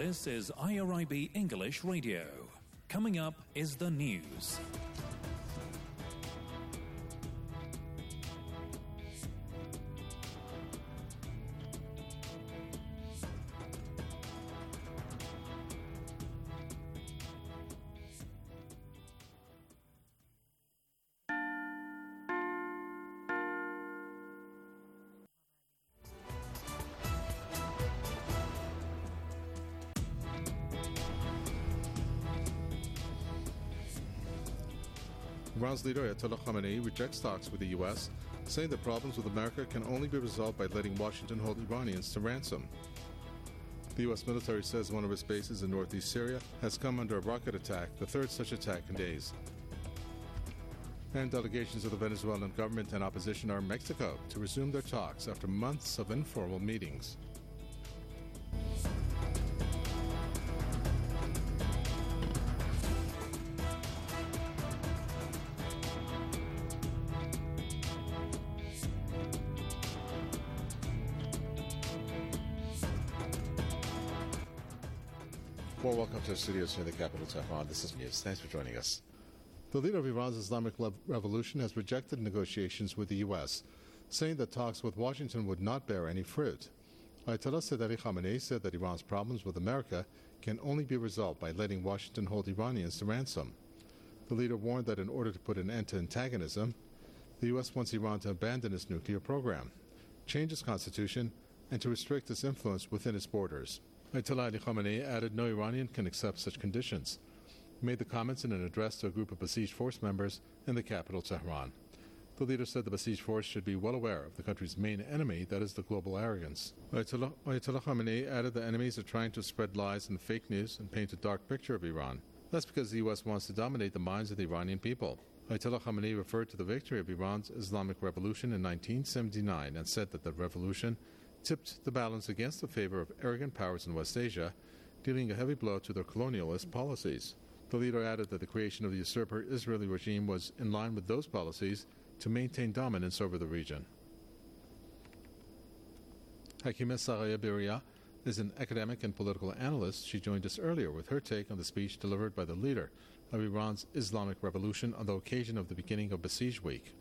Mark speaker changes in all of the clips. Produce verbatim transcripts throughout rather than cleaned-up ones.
Speaker 1: This is I R I B English Radio. Coming up is the news.
Speaker 2: Iran's leader Ayatollah Khamenei rejects talks with the U S, saying that problems with America can only be resolved by letting Washington hold Iranians to ransom. The U S military says one of its bases in northeast Syria has come under a rocket attack, the third such attack in days. And delegations of the Venezuelan government and opposition are in Mexico to resume their talks after months of informal meetings.
Speaker 3: Well, welcome to our studios here in the capital, Tehran. This is News. Thanks for joining us.
Speaker 2: The leader of Iran's Islamic Revolution has rejected negotiations with the U S, saying that talks with Washington would not bear any fruit. Ayatollah Said Ali Khamenei said that Iran's problems with America can only be resolved by letting Washington hold Iranians to ransom. The leader warned that in order to put an end to antagonism, the U S wants Iran to abandon its nuclear program, change its constitution, and to restrict its influence within its borders. Ayatollah Ali Khamenei added no Iranian can accept such conditions. He made the comments in an address to a group of besieged force members in the capital, Tehran. The leader said the besieged force should be well aware of the country's main enemy, that is the global arrogance. Ayatollah, Ayatollah Khamenei added that enemies are trying to spread lies and fake news and paint a dark picture of Iran. That's because the U S wants to dominate the minds of the Iranian people. Ayatollah Khamenei referred to the victory of Iran's Islamic Revolution in nineteen seventy-nine and said that the revolution tipped the balance against the favor of arrogant powers in West Asia, dealing a heavy blow to their colonialist policies. The leader added that the creation of the usurper Israeli regime was in line with those policies to maintain dominance over the region. Hakimeh Saraya Biria is an academic and political analyst. She joined us earlier with her take on the speech delivered by the leader of Iran's Islamic Revolution on the occasion of the beginning of Besiege Week.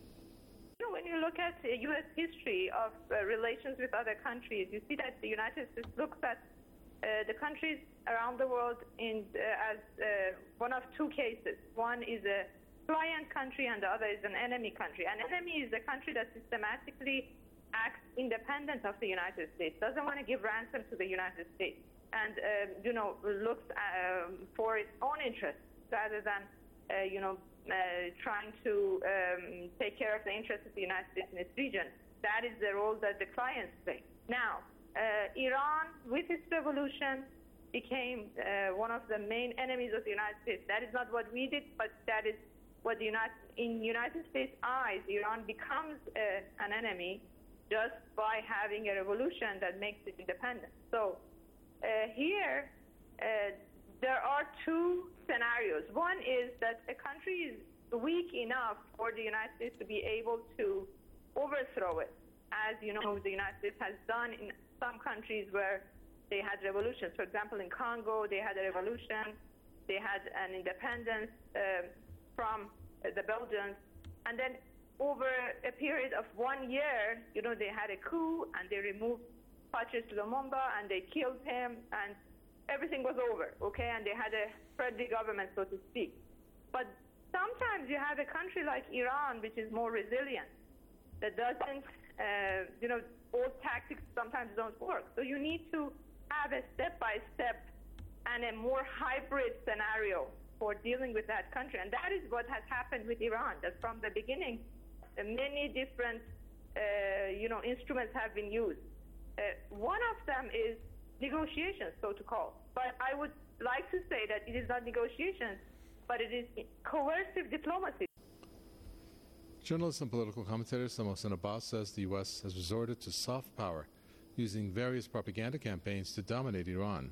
Speaker 4: Look at uh, U S history of uh, relations with other countries, you see that the United States looks at uh, the countries around the world in, uh, as uh, one of two cases. One is a client country and the other is an enemy country. An enemy is a country that systematically acts independent of the United States, doesn't want to give ransom to the United States, and uh, you know looks um, for its own interests rather than uh, you know Uh, trying to um, take care of the interests of the United States in its region. That is the role that the clients play. Now, uh, Iran, with its revolution, became uh, one of the main enemies of the United States. That is not what we did, but that is what the United, in United States' eyes, Iran becomes uh, an enemy just by having a revolution that makes it independent. So uh, here, uh, there are two scenarios. One is that a country is weak enough for the United States to be able to overthrow it, as you know the United States has done in some countries where they had revolutions. For example, in Congo, they had a revolution. They had an independence uh, from uh, the Belgians. And then over a period of one year, you know, they had a coup and they removed Patrice Lumumba and they killed him and everything was over, okay, and they had a friendly government, so to speak. But sometimes you have a country like Iran, which is more resilient, that doesn't, uh, you know, old tactics sometimes don't work. So you need to have a step-by-step and a more hybrid scenario for dealing with that country. And that is what has happened with Iran, that from the beginning, uh, many different, uh, you know, instruments have been used. Uh, one of them is negotiations, so to call. But I would like to say that it is not negotiations, but it is coercive diplomacy.
Speaker 2: Journalist and political commentator Mohsen Abbas says the U S has resorted to soft power, using various propaganda campaigns to dominate Iran.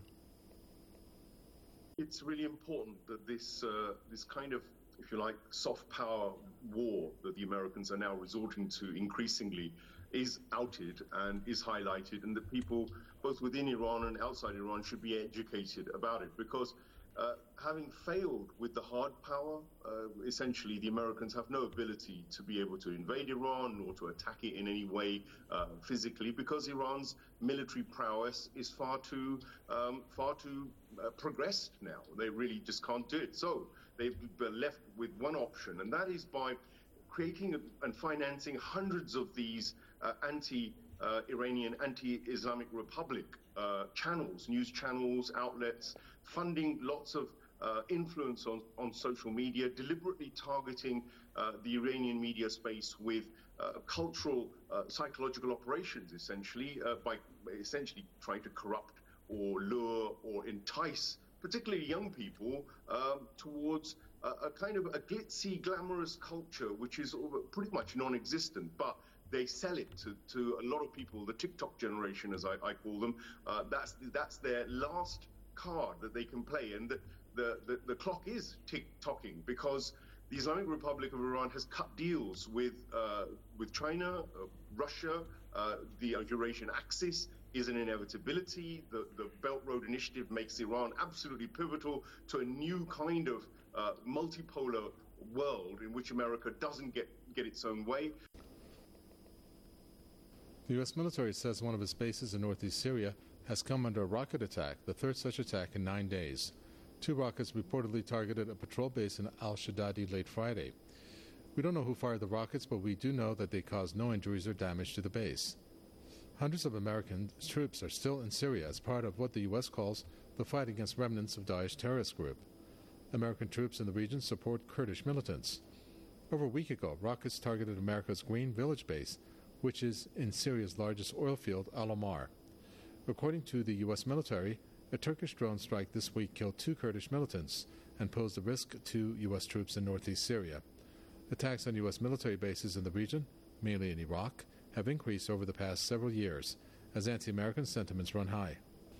Speaker 5: It's really important that this uh, this kind of, if you like, soft power war that the Americans are now resorting to increasingly is outed and is highlighted, and that people both within Iran and outside Iran should be educated about it, because uh, having failed with the hard power, uh, essentially the Americans have no ability to be able to invade Iran or to attack it in any way uh, physically, because Iran's military prowess is far too um, far too uh, progressed now. They really just can't do it. So they've been left with one option, and that is by creating and financing hundreds of these uh, anti uh, Iranian, anti-Islamic Republic uh, channels, news channels, outlets, funding lots of uh, influence on, on social media, deliberately targeting uh, the Iranian media space with uh, cultural, uh, psychological operations, essentially, uh, by essentially trying to corrupt or lure or entice, particularly young people, um, towards a, a kind of a glitzy, glamorous culture, which is pretty much non-existent, but they sell it to, to a lot of people, the TikTok generation, as I, I call them. Uh, that's that's their last card that they can play, and the, the, the, the clock is tick-tocking, because the Islamic Republic of Iran has cut deals with uh, with China, uh, Russia, uh, the Eurasian Axis is an inevitability. The, the Belt Road Initiative makes Iran absolutely pivotal to a new kind of uh, multipolar world in which America doesn't get, get its own way.
Speaker 2: The U S military says one of its bases in northeast Syria has come under a rocket attack, the third such attack in nine days. Two rockets reportedly targeted a patrol base in al-Shaddadi late Friday. We don't know who fired the rockets, but we do know that they caused no injuries or damage to the base. Hundreds of American troops are still in Syria as part of what the U S calls the fight against remnants of Daesh terrorist group. American troops in the region support Kurdish militants. Over a week ago, rockets targeted America's Green Village base, which is in Syria's largest oil field, Al-Omar. According to the U S military, a Turkish drone strike this week killed two Kurdish militants and posed a risk to U S troops in northeast Syria. Attacks on U S military bases in the region, mainly in Iraq, have increased over the past several years as anti-American sentiments run high.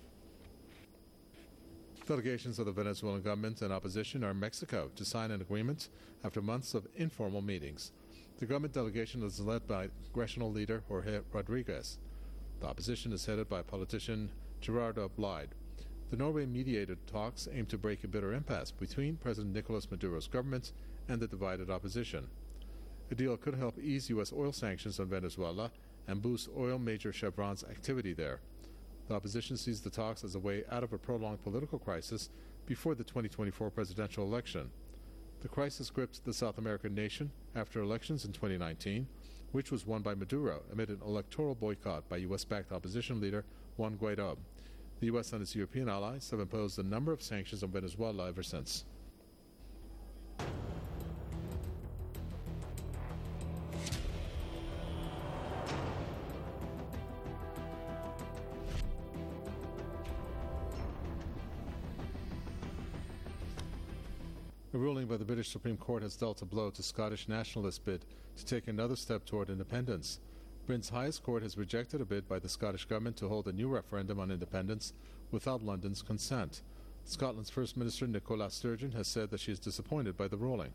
Speaker 2: Delegations of the Venezuelan government and opposition are in Mexico to sign an agreement after months of informal meetings. The government delegation is led by congressional leader Jorge Rodriguez. The opposition is headed by politician Gerardo Blide. The Norway-mediated talks aim to break a bitter impasse between President Nicolas Maduro's government and the divided opposition. The deal could help ease U S oil sanctions on Venezuela and boost oil major Chevron's activity there. The opposition sees the talks as a way out of a prolonged political crisis before the twenty twenty-four presidential election. The crisis gripped the South American nation after elections in twenty nineteen, which was won by Maduro amid an electoral boycott by U S-backed opposition leader Juan Guaidó. The U S and its European allies have imposed a number of sanctions on Venezuela ever since. A ruling by the British Supreme Court has dealt a blow to Scottish nationalists' bid to take another step toward independence. Britain's highest court has rejected a bid by the Scottish government to hold a new referendum on independence without London's consent. Scotland's First Minister Nicola Sturgeon has said that she is disappointed by the ruling.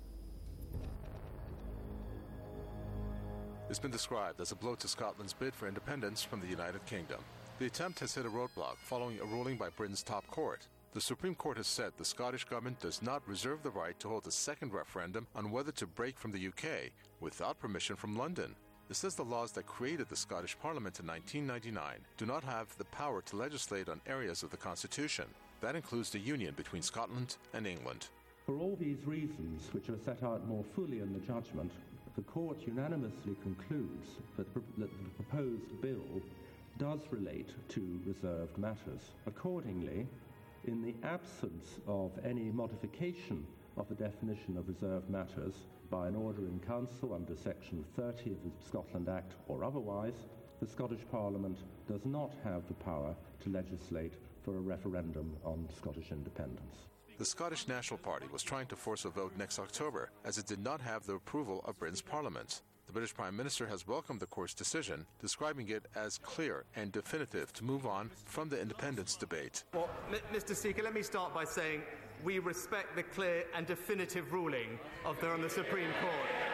Speaker 6: It's been described as a blow to Scotland's bid for independence from the United Kingdom. The attempt has hit a roadblock following a ruling by Britain's top court. The Supreme Court has said the Scottish government does not reserve the right to hold a second referendum on whether to break from the U K without permission from London. It says the laws that created the Scottish Parliament in nineteen ninety-nine do not have the power to legislate on areas of the Constitution. That includes the union between Scotland and England.
Speaker 7: For all these reasons, which are set out more fully in the judgment, the Court unanimously concludes that the proposed bill does relate to reserved matters. Accordingly, in the absence of any modification of the definition of reserved matters by an order in Council under Section thirty of the Scotland Act or otherwise, the Scottish Parliament does not have the power to legislate for a referendum on Scottish independence.
Speaker 6: The Scottish National Party was trying to force a vote next October, as it did not have the approval of Britain's Parliament. The British Prime Minister has welcomed the court's decision, describing it as clear and definitive to move on from the independence debate.
Speaker 8: Well, M- Mister Speaker, let me start by saying we respect the clear and definitive ruling of the, on the Supreme Court.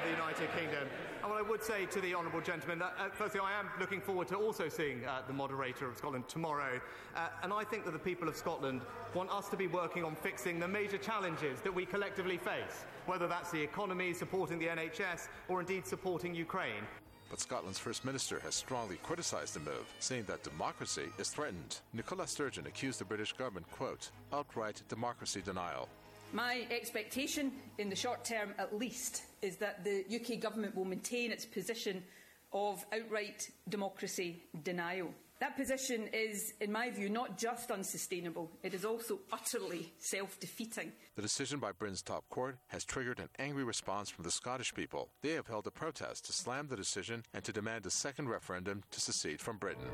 Speaker 8: the United Kingdom. And what I would say to the honourable gentleman, uh, uh, firstly, I am looking forward to also seeing uh, the moderator of Scotland tomorrow. Uh, and I think that the people of Scotland want us to be working on fixing the major challenges that we collectively face, whether that's the economy, supporting the N H S, or indeed supporting Ukraine.
Speaker 6: But Scotland's First Minister has strongly criticised the move, saying that democracy is threatened. Nicola Sturgeon accused the British government, quote, outright democracy denial.
Speaker 9: My expectation, in the short term at least, is that the U K government will maintain its position of outright democracy denial. That position is, in my view, not just unsustainable, it is also utterly self-defeating.
Speaker 6: The decision by Britain's top court has triggered an angry response from the Scottish people. They have held a protest to slam the decision and to demand a second referendum to secede from Britain.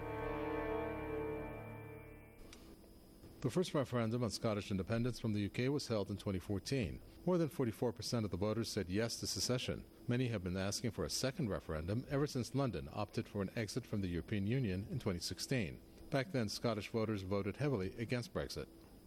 Speaker 2: The first referendum on Scottish independence from the U K was held in twenty fourteen. More than forty-four percent of the voters said yes to secession. Many have been asking for a second referendum ever since London opted for an exit from the European Union in twenty sixteen. Back then, Scottish voters voted heavily against Brexit.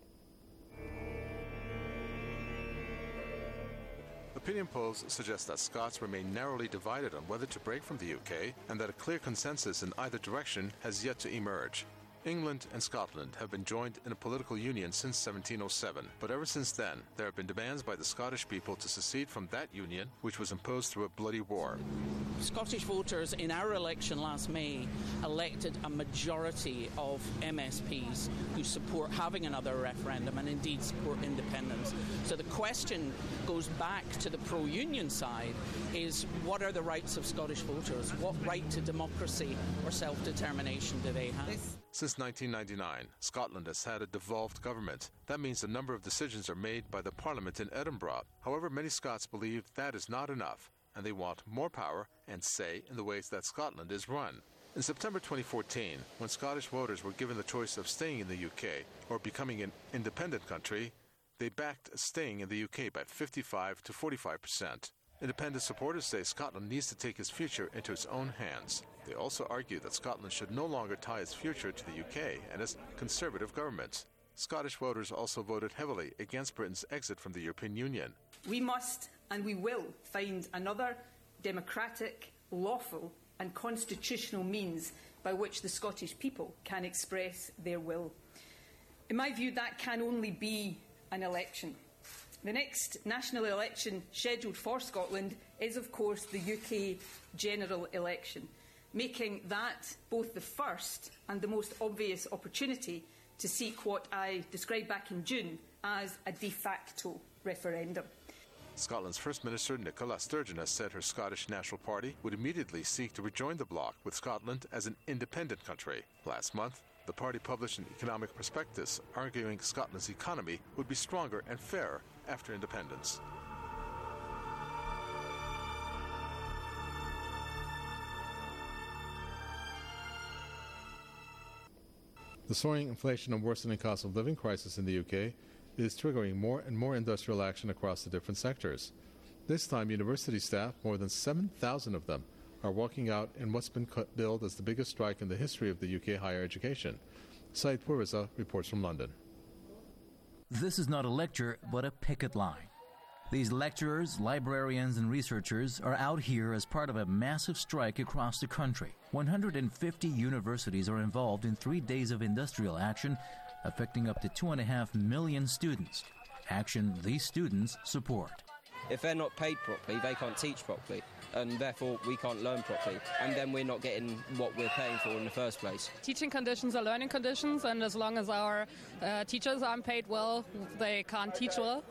Speaker 6: Opinion polls suggest that Scots remain narrowly divided on whether to break from the U K and that a clear consensus in either direction has yet to emerge. England and Scotland have been joined in a political union since seventeen oh seven, but ever since then, there have been demands by the Scottish people to secede from that union, which was imposed through a bloody war.
Speaker 10: Scottish voters in our election last May elected a majority of M S Ps who support having another referendum and indeed support independence. So the question goes back to the pro-union side, is what are the rights of Scottish voters? What right to democracy or self-determination do they have?
Speaker 6: Since nineteen ninety-nine, Scotland has had a devolved government. That means a number of decisions are made by the Parliament in Edinburgh. However, many Scots believe that is not enough, and they want more power and say in the ways that Scotland is run. In September twenty fourteen, when Scottish voters were given the choice of staying in the U K or becoming an independent country, they backed staying in the U K by fifty-five to forty-five percent. Independent supporters say Scotland needs to take its future into its own hands. They also argue that Scotland should no longer tie its future to the U K and its conservative government. Scottish voters also voted heavily against Britain's exit from the European Union.
Speaker 9: We must and we will find another democratic, lawful and constitutional means by which the Scottish people can express their will. In my view, that can only be an election. The next national election scheduled for Scotland is, of course, the U K general election, making that both the first and the most obvious opportunity to seek what I described back in June as a de facto referendum.
Speaker 6: Scotland's First Minister Nicola Sturgeon has said her Scottish National Party would immediately seek to rejoin the bloc with Scotland as an independent country. Last month, the party published an economic prospectus arguing Scotland's economy would be stronger and fairer after independence.
Speaker 2: The soaring inflation and worsening cost of living crisis in the U K is triggering more and more industrial action across the different sectors. This time, university staff, more than seven thousand of them, are walking out in what's been billed as the biggest strike in the history of the U K higher education. Said Puriza reports from London.
Speaker 11: This is not a lecture, but a picket line. These lecturers, librarians, and researchers are out here as part of a massive strike across the country. one hundred fifty universities are involved in three days of industrial action, affecting up to two and a half million students. Action these students support.
Speaker 12: If they're not paid properly, they can't teach properly, and therefore we can't learn properly, and then we're not getting what we're paying for in the first place.
Speaker 13: Teaching conditions are learning conditions, and as long as our uh, teachers aren't paid well, they can't teach well.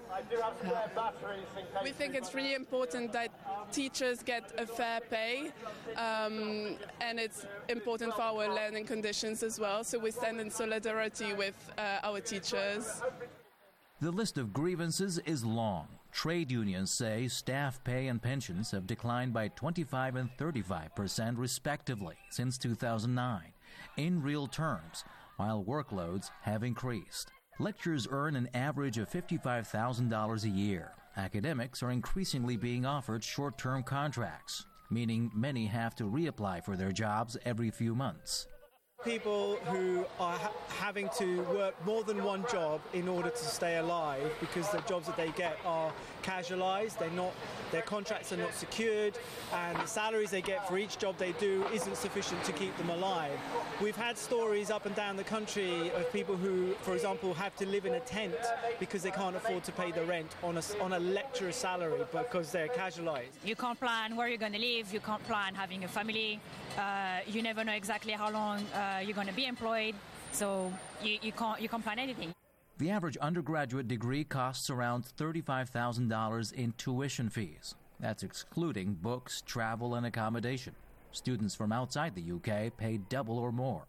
Speaker 14: We think it's really important that teachers get a fair pay, um, and it's important for our learning conditions as well, so we stand in solidarity with uh, our teachers.
Speaker 11: The list of grievances is long. Trade unions say staff pay and pensions have declined by twenty-five and thirty-five percent respectively since two thousand nine, in real terms, while workloads have increased. Lecturers earn an average of fifty-five thousand dollars a year. Academics are increasingly being offered short-term contracts, meaning many have to reapply for their jobs every few months.
Speaker 15: People who are ha- having to work more than one job in order to stay alive because the jobs that they get are casualised, they're not, their contracts are not secured, and the salaries they get for each job they do isn't sufficient to keep them alive. We've had stories up and down the country of people who, for example, have to live in a tent because they can't afford to pay the rent on a, on a lecturer's salary because they're casualised.
Speaker 16: You can't plan where you're going to live, you can't plan having a family, uh, you never know exactly how long uh, you're going to be employed, so you, you can't you can't plan anything.
Speaker 11: The average undergraduate degree costs around thirty-five thousand dollars in tuition fees. That's excluding books, travel, and accommodation. Students from outside the U K pay double or more.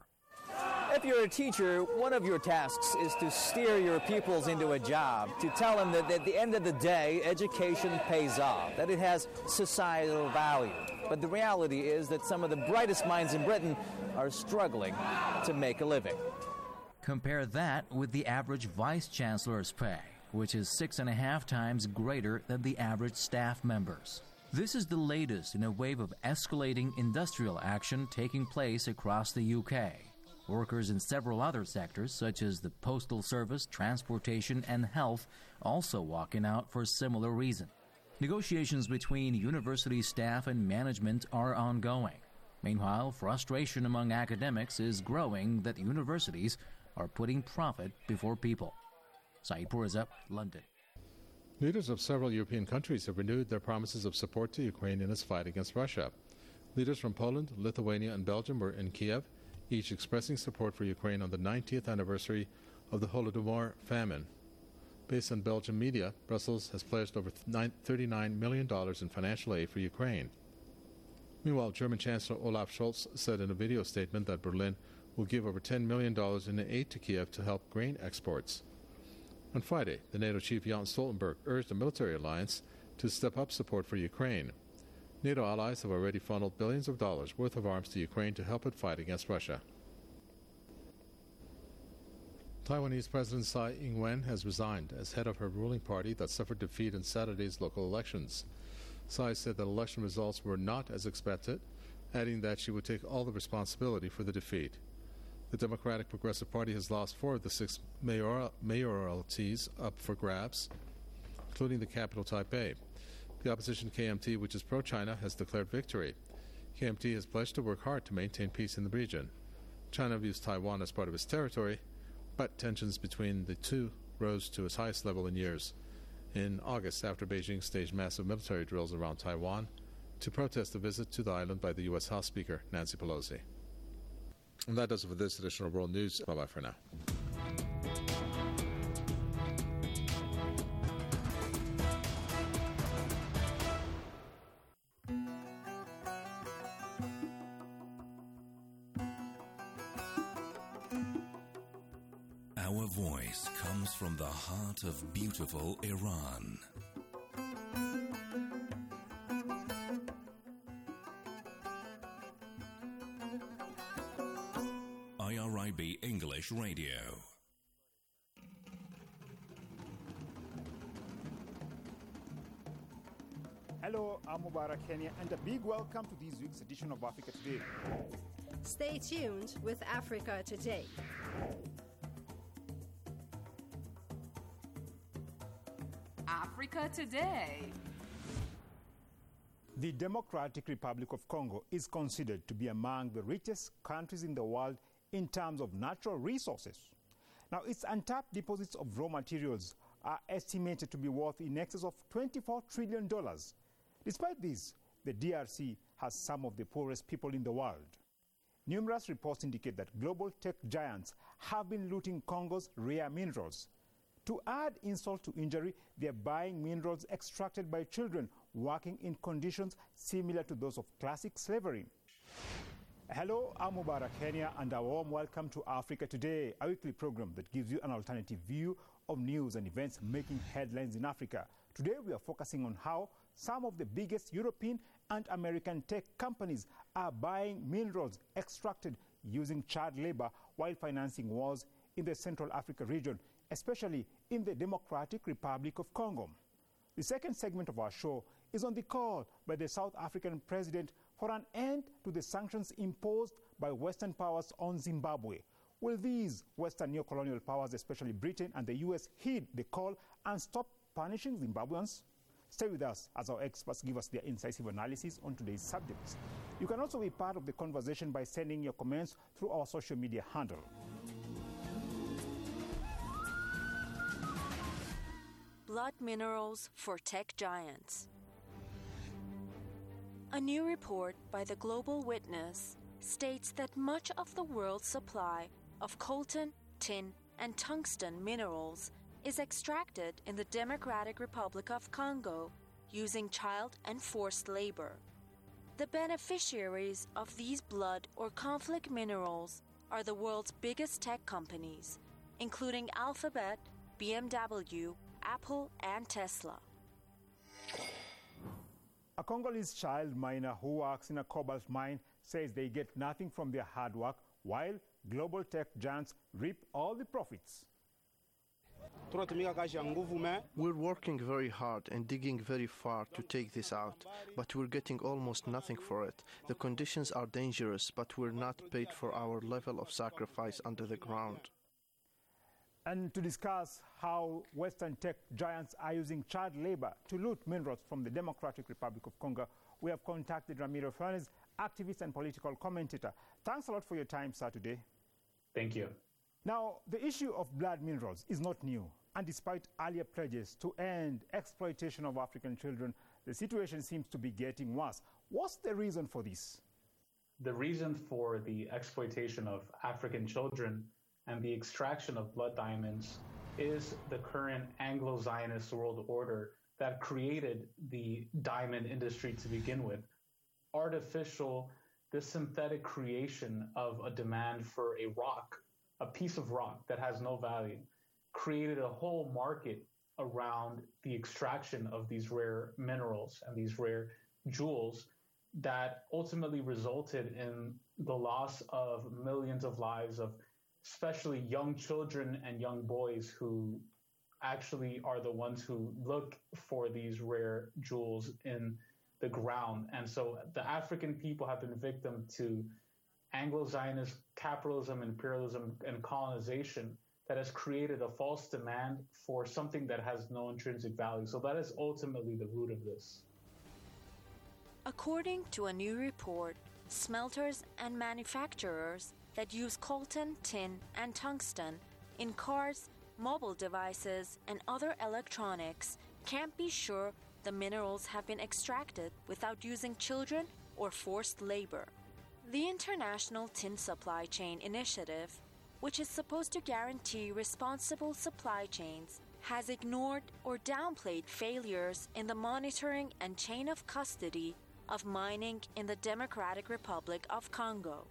Speaker 17: If you're a teacher, one of your tasks is to steer your pupils into a job, to tell them that at the end of the day, education pays off, that it has societal value. But the reality is that some of the brightest minds in Britain are struggling to make a living.
Speaker 11: Compare that with the average vice chancellor's pay, which is six and a half times greater than the average staff member's. This is the latest in a wave of escalating industrial action taking place across the U K. Workers in several other sectors, such as the postal service, transportation, and health, also walking out for a similar reason. Negotiations between university staff and management are ongoing. Meanwhile, frustration among academics is growing that universities are putting profit before people. Saeed Pourza, London.
Speaker 2: Leaders of several European countries have renewed their promises of support to Ukraine in its fight against Russia. Leaders from Poland, Lithuania, and Belgium were in Kiev, each expressing support for Ukraine on the ninetieth anniversary of the Holodomor famine. Based on Belgian media, Brussels has pledged over thirty-nine million dollars in financial aid for Ukraine. Meanwhile, German Chancellor Olaf Scholz said in a video statement that Berlin will give over ten million dollars in aid to Kiev to help grain exports. On Friday, the NATO chief Jens Stoltenberg urged the military alliance to step up support for Ukraine. NATO allies have already funneled billions of dollars worth of arms to Ukraine to help it fight against Russia. Taiwanese President Tsai Ing-wen has resigned as head of her ruling party that suffered defeat in Saturday's local elections. Tsai said that election results were not as expected, adding that she would take all the responsibility for the defeat. The Democratic Progressive Party has lost four of the six mayoral- mayoralties up for grabs, including the capital Taipei. The opposition K M T, which is pro-China, has declared victory. K M T has pledged to work hard to maintain peace in the region. China views Taiwan as part of its territory, but tensions between the two rose to its highest level in years in August after Beijing staged massive military drills around Taiwan to protest a visit to the island by the U S House Speaker Nancy Pelosi. And that does it for this edition of World News. Bye-bye for now.
Speaker 1: Our voice comes from the heart of beautiful Iran. I R I B English Radio.
Speaker 18: Hello, I'm Mubarak Kenya, and a big welcome to this week's edition of Africa Today.
Speaker 19: Stay tuned with Africa Today.
Speaker 20: Africa Today.
Speaker 18: The Democratic Republic of Congo is considered to be among the richest countries in the world in terms of natural resources. Now, its untapped deposits of raw materials are estimated to be worth in excess of twenty-four trillion dollars. Despite this, the D R C has some of the poorest people in the world. Numerous reports indicate that global tech giants have been looting Congo's rare minerals. To add insult to injury, they are buying minerals extracted by children working in conditions similar to those of classic slavery. Hello, I'm Mubarak Kenya, and a warm welcome to Africa Today, a weekly program that gives you an alternative view of news and events making headlines in Africa. Today we are focusing on how some of the biggest European and American tech companies are buying minerals extracted using child labor while financing wars in the Central Africa region, especially in the Democratic Republic of Congo. The second segment of our show is on the call by the South African president for an end to the sanctions imposed by Western powers on Zimbabwe. Will these Western neocolonial powers, especially Britain and the U S, heed the call and stop punishing Zimbabweans? Stay with us as our experts give us their incisive analysis on today's subjects. You can also be part of the conversation by sending your comments through our social media handle.
Speaker 21: Blood minerals for tech giants. A new report by the Global Witness states that much of the world's supply of coltan, tin, and tungsten minerals is extracted in the Democratic Republic of Congo using child and forced labor. The beneficiaries of these blood or conflict minerals are the world's biggest tech companies, including Alphabet, B M W, Apple, and Tesla.
Speaker 18: A Congolese child miner who works in a cobalt mine says they get nothing from their hard work, while global tech giants reap all the profits.
Speaker 22: We're working very hard and digging very far to take this out, but we're getting almost nothing for it. The conditions are dangerous, but we're not paid for our level of sacrifice under the ground.
Speaker 18: And to discuss how Western tech giants are using child labor to loot minerals from the Democratic Republic of Congo, we have contacted Ramiro Fernandez, activist and political commentator. Thanks a lot for your time, sir, today.
Speaker 23: Thank you.
Speaker 18: Now, the issue of blood minerals is not new, and despite earlier pledges to end exploitation of African children, the situation seems to be getting worse. What's the reason for this?
Speaker 23: The reason for the exploitation of African children and the extraction of blood diamonds is the current Anglo-Zionist world order that created the diamond industry to begin with. Artificial, the synthetic creation of a demand for a rock, a piece of rock that has no value, created a whole market around the extraction of these rare minerals and these rare jewels that ultimately resulted in the loss of millions of lives of especially young children and young boys who actually are the ones who look for these rare jewels in the ground. And so the African people have been victim to Anglo-Zionist capitalism, imperialism, and colonization that has created a false demand for something that has no intrinsic value. So that is ultimately the root of this.
Speaker 21: According to a new report, smelters and manufacturers that use coltan, tin, and tungsten in cars, mobile devices, and other electronics can't be sure the minerals have been extracted without using children or forced labor. The International Tin Supply Chain Initiative, which is supposed to guarantee responsible supply chains, has ignored or downplayed failures in the monitoring and chain of custody of mining in the Democratic Republic of Congo.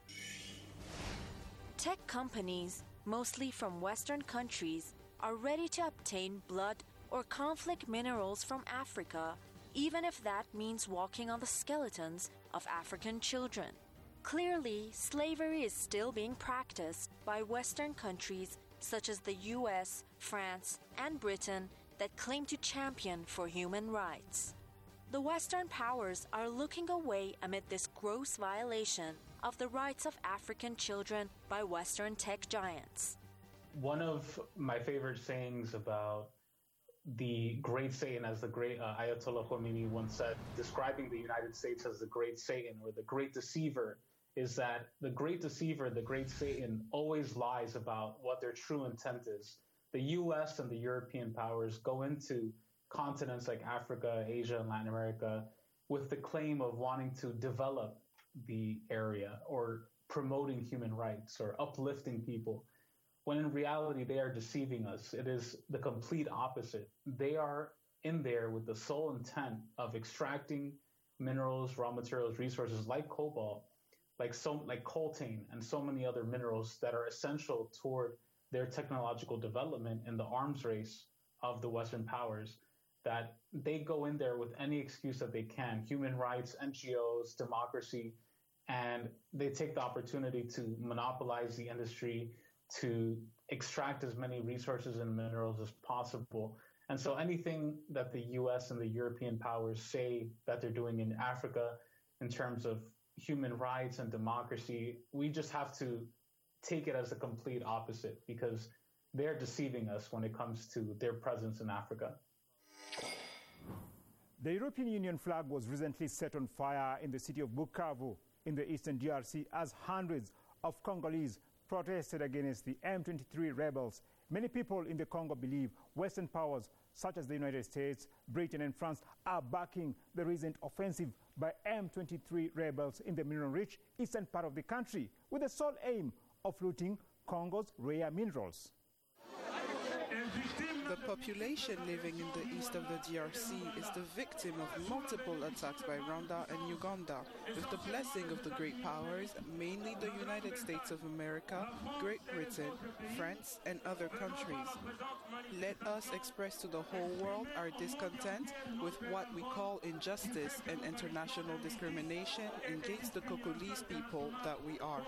Speaker 21: Tech companies, mostly from Western countries, are ready to obtain blood or conflict minerals from Africa, even if that means walking on the skeletons of African children. Clearly, slavery is still being practiced by Western countries such as the U S, France, and Britain that claim to champion for human rights. The Western powers are looking away amid this gross violation of the rights of African children by Western tech giants.
Speaker 23: One of my favorite sayings about the great Satan, as the great uh, Ayatollah Khomeini once said, describing the United States as the great Satan or the great deceiver, is that the great deceiver, the great Satan, always lies about what their true intent is. The U S and the European powers go into continents like Africa, Asia, and Latin America with the claim of wanting to develop the area or promoting human rights or uplifting people, when in reality they are deceiving us. It is the complete opposite. They are in there with the sole intent of extracting minerals, raw materials, resources like cobalt, like so like coltan and so many other minerals that are essential toward their technological development in the arms race of the Western powers, that they go in there with any excuse that they can, human rights, N G Os, democracy, and they take the opportunity to monopolize the industry, to extract as many resources and minerals as possible. And so anything that the U S and the European powers say that they're doing in Africa in terms of human rights and democracy, we just have to take it as a complete opposite, because they're deceiving us when it comes to their presence in Africa.
Speaker 18: The European Union flag was recently set on fire in the city of Bukavu in the eastern D R C as hundreds of Congolese protested against the M twenty-three rebels. Many people in the Congo believe Western powers such as the United States, Britain and France are backing the recent offensive by M twenty-three rebels in the mineral-rich eastern part of the country with the sole aim of looting Congo's rare minerals.
Speaker 3: The population living in the east of the D R C is the victim of multiple attacks by Rwanda and Uganda, with the blessing of the great powers, mainly the United States of America, Great Britain, France, and other countries. Let us express to the whole world our discontent with what we call injustice and international discrimination against the Congolese people that we are.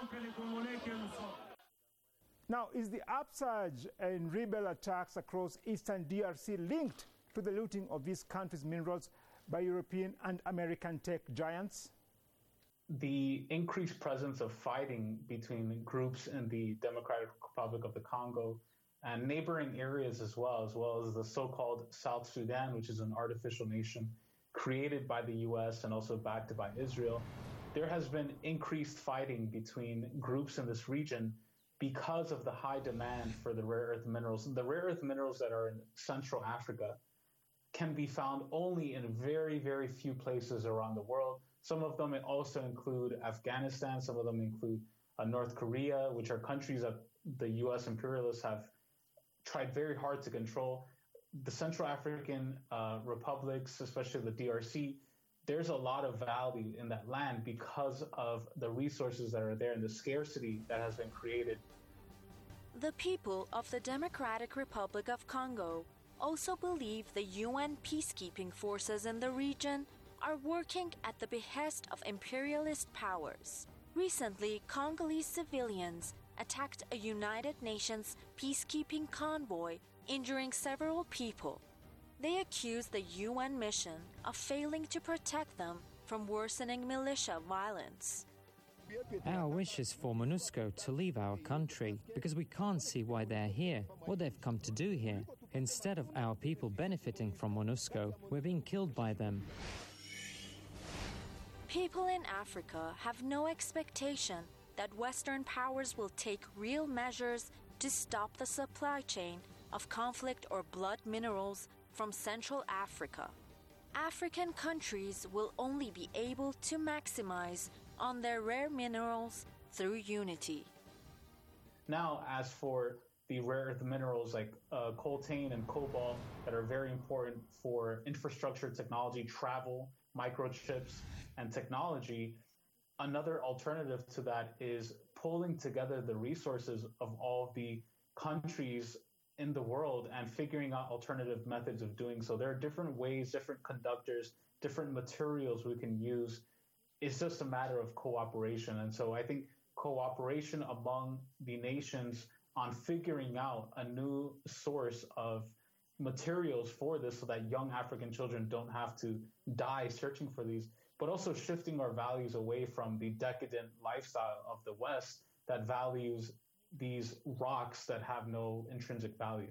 Speaker 18: Now, is the upsurge in rebel attacks across eastern D R C linked to the looting of this country's minerals by European and American tech giants?
Speaker 23: The increased presence of fighting between groups in the Democratic Republic of the Congo and neighboring areas as well, as well as the so-called South Sudan, which is an artificial nation created by the U S and also backed by Israel. There has been increased fighting between groups in this region because of the high demand for the rare earth minerals. The rare earth minerals that are in Central Africa can be found only in very, very few places around the world. Some of them also include Afghanistan. Some of them include uh, North Korea, which are countries that the U S imperialists have tried very hard to control. The Central African uh, republics, especially the D R C, there's a lot of value in that land because of the resources that are there and the scarcity that has been created.
Speaker 21: The people of the Democratic Republic of Congo also believe the U N peacekeeping forces in the region are working at the behest of imperialist powers. Recently, Congolese civilians attacked a United Nations peacekeeping convoy, injuring several people. They accuse the U N mission of failing to protect them from worsening militia violence.
Speaker 4: Our wish is for MONUSCO to leave our country because we can't see why they're here, what they've come to do here. Instead of our people benefiting from MONUSCO, we're being killed by them.
Speaker 21: People in Africa have no expectation that Western powers will take real measures to stop the supply chain of conflict or blood minerals from Central Africa. African countries will only be able to maximize on their rare minerals through unity.
Speaker 23: Now, as for the rare earth minerals like uh, coltan and cobalt that are very important for infrastructure, technology, travel, microchips, and technology, another alternative to that is pulling together the resources of all the countries in the world and figuring out alternative methods of doing so. There are different ways, different conductors, different materials we can use. It's just a matter of cooperation. And so I think cooperation among the nations on figuring out a new source of materials for this so that young African children don't have to die searching for these, but also shifting our values away from the decadent lifestyle of the West that values these rocks that have no intrinsic value.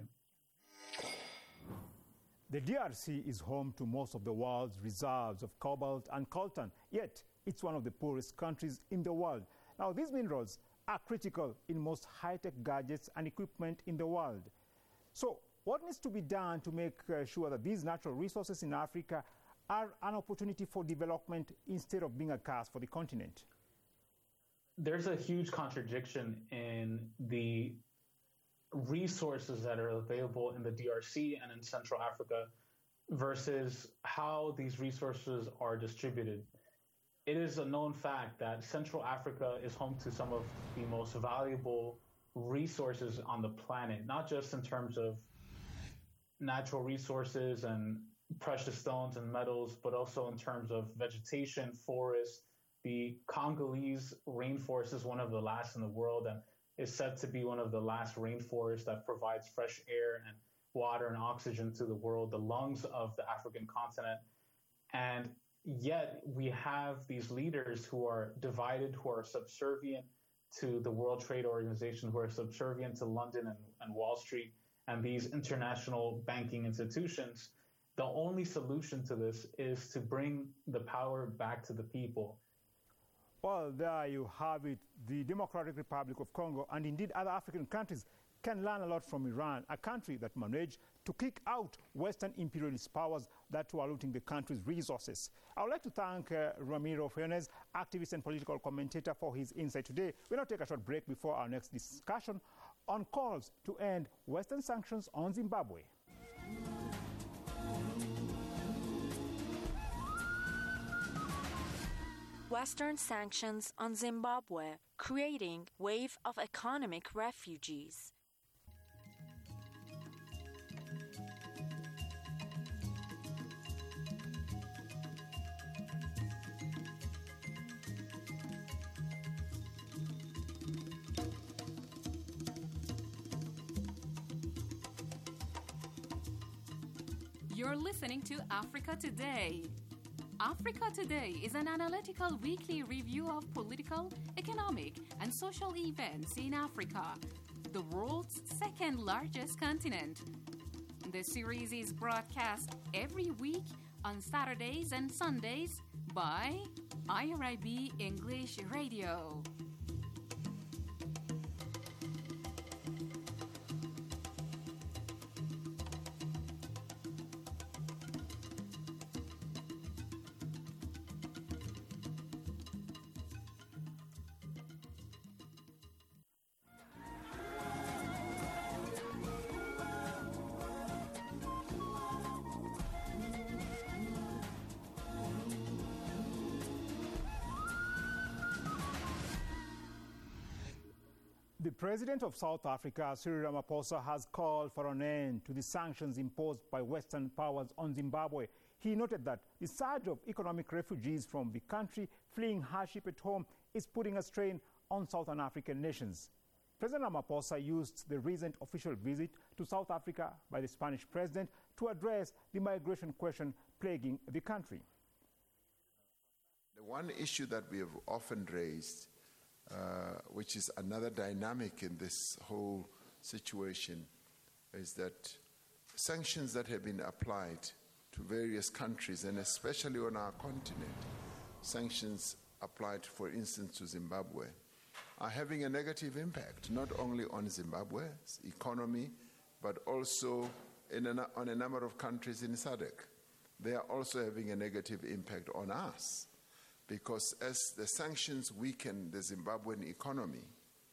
Speaker 18: The D R C is home to most of the world's reserves of cobalt and coltan, yet it's one of the poorest countries in the world. Now, these minerals are critical in most high-tech gadgets and equipment in the world. So, what needs to be done to make uh, sure that these natural resources in Africa are an opportunity for development instead of being a curse for the continent?
Speaker 23: There's a huge contradiction in the resources that are available in the D R C and in Central Africa versus how these resources are distributed. It is a known fact that Central Africa is home to some of the most valuable resources on the planet, not just in terms of natural resources and precious stones and metals, but also in terms of vegetation, forests. The Congolese rainforest is one of the last in the world and is said to be one of the last rainforests that provides fresh air and water and oxygen to the world, the lungs of the African continent. And yet we have these leaders who are divided, who are subservient to the World Trade Organization, who are subservient to London and, and Wall Street and these international banking institutions. The only solution to this is to bring the power back to the people.
Speaker 18: Well, there you have it. The Democratic Republic of Congo and indeed other African countries can learn a lot from Iran, a country that managed to kick out Western imperialist powers that were looting the country's resources. I would like to thank uh, Ramiro Funes, activist and political commentator, for his insight today. We'll now take a short break before our next discussion on calls to end Western sanctions on Zimbabwe.
Speaker 21: Western sanctions on Zimbabwe, creating wave of economic refugees.
Speaker 20: You're listening to Africa Today. Africa Today is an analytical weekly review of political, economic, and social events in Africa, the world's second largest continent. The series is broadcast every week on Saturdays and Sundays by I R I B English Radio.
Speaker 18: The President of South Africa, Cyril Ramaphosa, has called for an end to the sanctions imposed by Western powers on Zimbabwe. He noted that the surge of economic refugees from the country fleeing hardship at home is putting a strain on Southern African nations. President Ramaphosa used the recent official visit to South Africa by the Spanish president to address the migration question plaguing the country.
Speaker 5: The one issue that we have often raised, Uh, which is another dynamic in this whole situation, is that sanctions that have been applied to various countries, and especially on our continent, sanctions applied, for instance, to Zimbabwe, are having a negative impact, not only on Zimbabwe's economy, but also in a, on a number of countries in S A D C. They are also having a negative impact on us. Because as the sanctions weaken the Zimbabwean economy,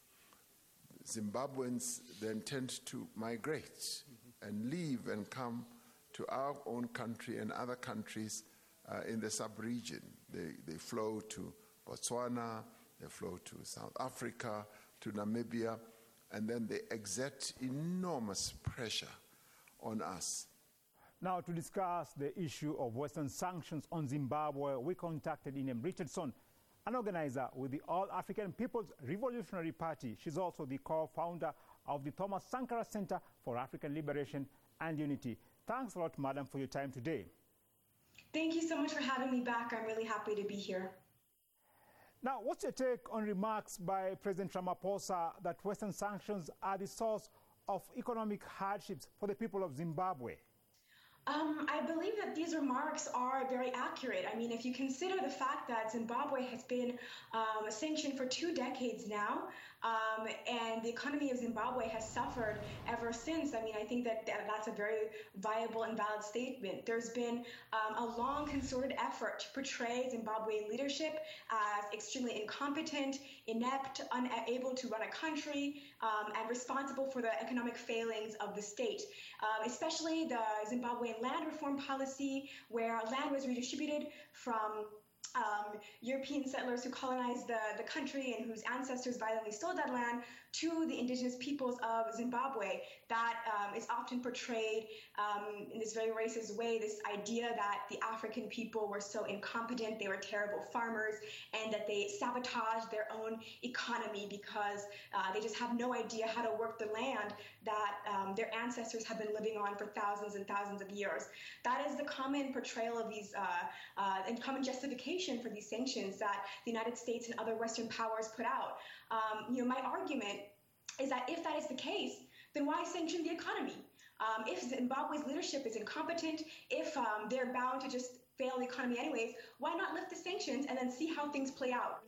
Speaker 5: Zimbabweans then tend to migrate mm-hmm. and leave and come to our own country and other countries uh, in the sub-region. They, they flow to Botswana, they flow to South Africa, to Namibia, and then they exert enormous pressure on us.
Speaker 18: Now, to discuss the issue of Western sanctions on Zimbabwe, we contacted Inem Richardson, an organizer with the All African People's Revolutionary Party. She's also the co-founder of the Thomas Sankara Center for African Liberation and Unity. Thanks a lot, madam, for your time today.
Speaker 7: Thank you so much for having me back. I'm really happy to be here.
Speaker 18: Now, what's your take on remarks by President Ramaphosa that Western sanctions are the source of economic hardships for the people of Zimbabwe?
Speaker 7: Um, I believe that these remarks are very accurate. I mean, if you consider the fact that Zimbabwe has been um, sanctioned for two decades now, um, and the economy of Zimbabwe has suffered ever since, I mean, I think that that's a very viable and valid statement. There's been um, a long concerted effort to portray Zimbabwean leadership as extremely incompetent, inept, unable to run a country, um, and responsible for the economic failings of the state, um, especially the Zimbabwean land reform policy, where land was redistributed from Um, European settlers who colonized the, the country and whose ancestors violently stole that land to the indigenous peoples of Zimbabwe. That um, is often portrayed um, in this very racist way, this idea that the African people were so incompetent, they were terrible farmers, and that they sabotaged their own economy because uh, they just have no idea how to work the land that um, their ancestors have been living on for thousands and thousands of years. That is the common portrayal of these uh, uh, and common justification for these sanctions that the United States and other Western powers put out. Um, you know, my argument is that if that is the case, then why sanction the economy? Um, if Zimbabwe's leadership is incompetent, if um, they're bound to just fail the economy anyways, why not lift the sanctions and then see how things play out?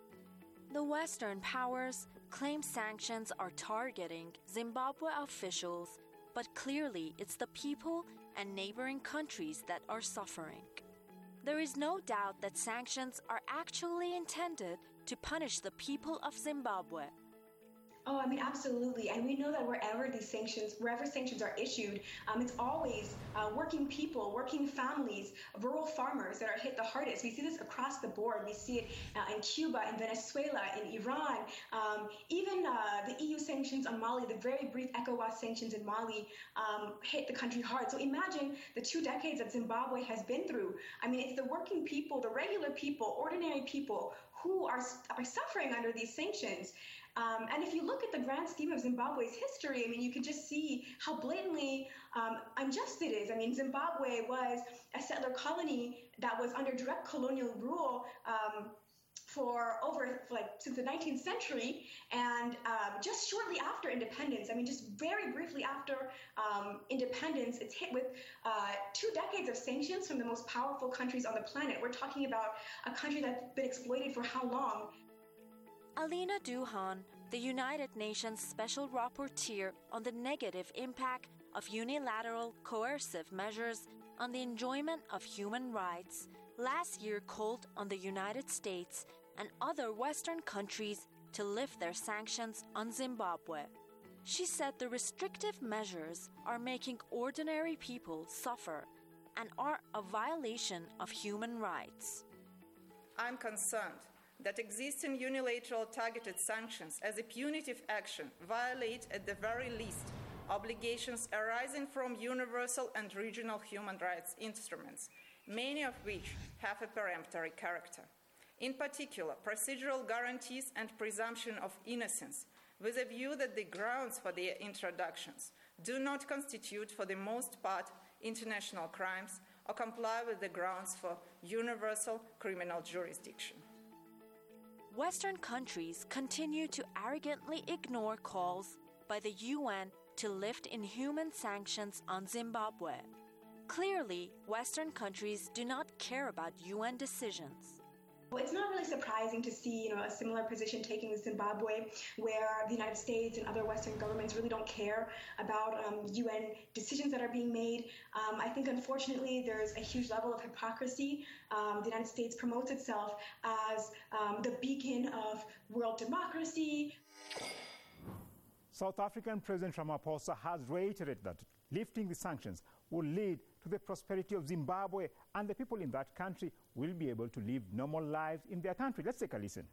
Speaker 21: The Western powers claim sanctions are targeting Zimbabwe officials, but clearly it's the people and neighboring countries that are suffering. There is no doubt that sanctions are actually intended to punish the people of Zimbabwe.
Speaker 7: Oh, I mean, absolutely. And we know that wherever these sanctions, wherever sanctions are issued, um, it's always uh, working people, working families, rural farmers that are hit the hardest. We see this across the board. We see it uh, in Cuba, in Venezuela, in Iran, um, even uh, the E U sanctions on Mali, the very brief ECOWAS sanctions in Mali um, hit the country hard. So imagine the two decades that Zimbabwe has been through. I mean, it's the working people, the regular people, ordinary people who are, are suffering under these sanctions. Um, and if you look at the grand scheme of Zimbabwe's history, I mean, you can just see how blatantly um, unjust it is. I mean, Zimbabwe was a settler colony that was under direct colonial rule um, for over, like, since the nineteenth century. And um, just shortly after independence, I mean, just very briefly after um, independence, it's hit with uh, two decades of sanctions from the most powerful countries on the planet. We're talking about a country that's been exploited for how long?
Speaker 21: Alina Duhan, the United Nations Special Rapporteur on the negative impact of unilateral coercive measures on the enjoyment of human rights, last year called on the United States and other Western countries to lift their sanctions on Zimbabwe. She said the restrictive measures are making ordinary people suffer and are a violation of human rights.
Speaker 8: I'm concerned that existing unilateral targeted sanctions as a punitive action violate, at the very least, obligations arising from universal and regional human rights instruments, many of which have a peremptory character. In particular, procedural guarantees and presumption of innocence, with a view that the grounds for their introductions do not constitute, for the most part, international crimes or comply with the grounds for universal criminal jurisdiction.
Speaker 21: Western countries continue to arrogantly ignore calls by the U N to lift inhuman sanctions on Zimbabwe. Clearly, Western countries do not care about U N decisions.
Speaker 7: Well, it's not really surprising to see, you know, a similar position taken with Zimbabwe, where the United States and other Western governments really don't care about um, U N decisions that are being made. Um, I think, unfortunately, there's a huge level of hypocrisy. Um, the United States promotes itself as um, the beacon of world democracy.
Speaker 18: South African President Ramaphosa has reiterated that lifting the sanctions will lead to the prosperity of Zimbabwe, and the people in that country will be able to live normal lives in their country. Let's take a listen.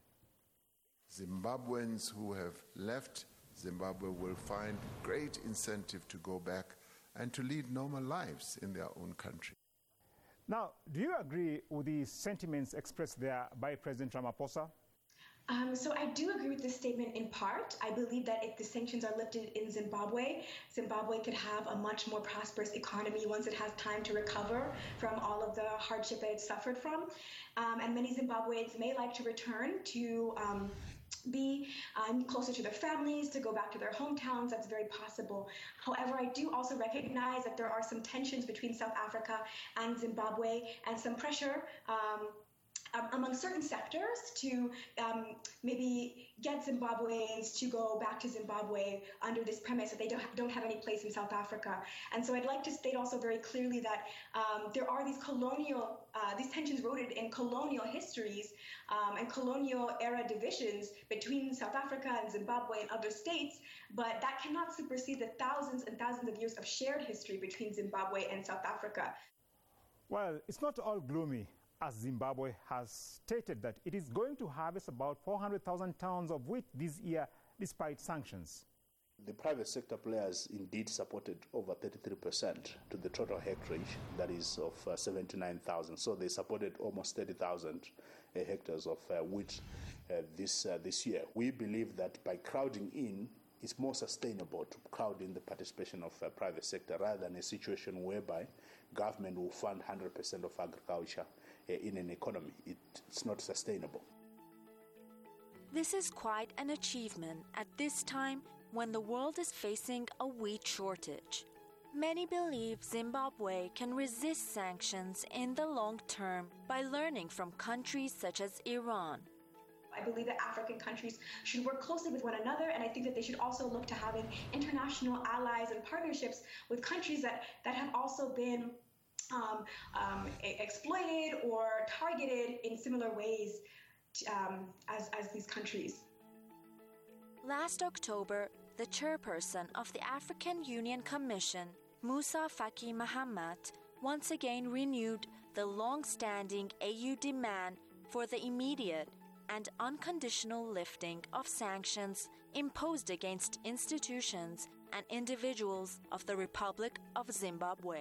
Speaker 5: Zimbabweans who have left Zimbabwe will find great incentive to go back and to lead normal lives in their own country.
Speaker 18: Now, do you agree with the sentiments expressed there by President Ramaphosa?
Speaker 7: Um, so I do agree with this statement in part. I believe that if the sanctions are lifted in Zimbabwe, Zimbabwe could have a much more prosperous economy once it has time to recover from all of the hardship that it suffered from. Um, and many Zimbabweans may like to return to um, be um, closer to their families, to go back to their hometowns. That's very possible. However, I do also recognize that there are some tensions between South Africa and Zimbabwe and some pressure um, Um, among certain sectors to um, maybe get Zimbabweans to go back to Zimbabwe under this premise that they don't, ha- don't have any place in South Africa. And so I'd like to state also very clearly that um, there are these colonial, uh, these tensions rooted in colonial histories um, and colonial era divisions between South Africa and Zimbabwe and other states, but that cannot supersede the thousands and thousands of years of shared history between Zimbabwe and South Africa.
Speaker 18: Well, it's not all gloomy as Zimbabwe has stated that it is going to harvest about four hundred thousand tons of wheat this year despite sanctions.
Speaker 6: The private sector players indeed supported over thirty-three percent to the total hectarage, that is of uh, seventy-nine thousand. So they supported almost thirty thousand uh, hectares of uh, wheat uh, this, uh, this year. We believe that by crowding in, it's more sustainable to crowd in the participation of uh, private sector rather than a situation whereby government will fund one hundred percent of agriculture uh, in an economy. It, it's not sustainable.
Speaker 21: This is quite an achievement at this time when the world is facing a wheat shortage. Many believe Zimbabwe can resist sanctions in the long term by learning from countries such as Iran.
Speaker 7: I believe that African countries should work closely with one another, and I think that they should also look to having international allies and partnerships with countries that, that have also been um, um, exploited or targeted in similar ways um, as, as these countries.
Speaker 21: Last October, the chairperson of the African Union Commission, Moussa Faki Mahamat, once again renewed the long-standing A U demand for the immediate and unconditional lifting of sanctions imposed against institutions and individuals of the Republic of Zimbabwe.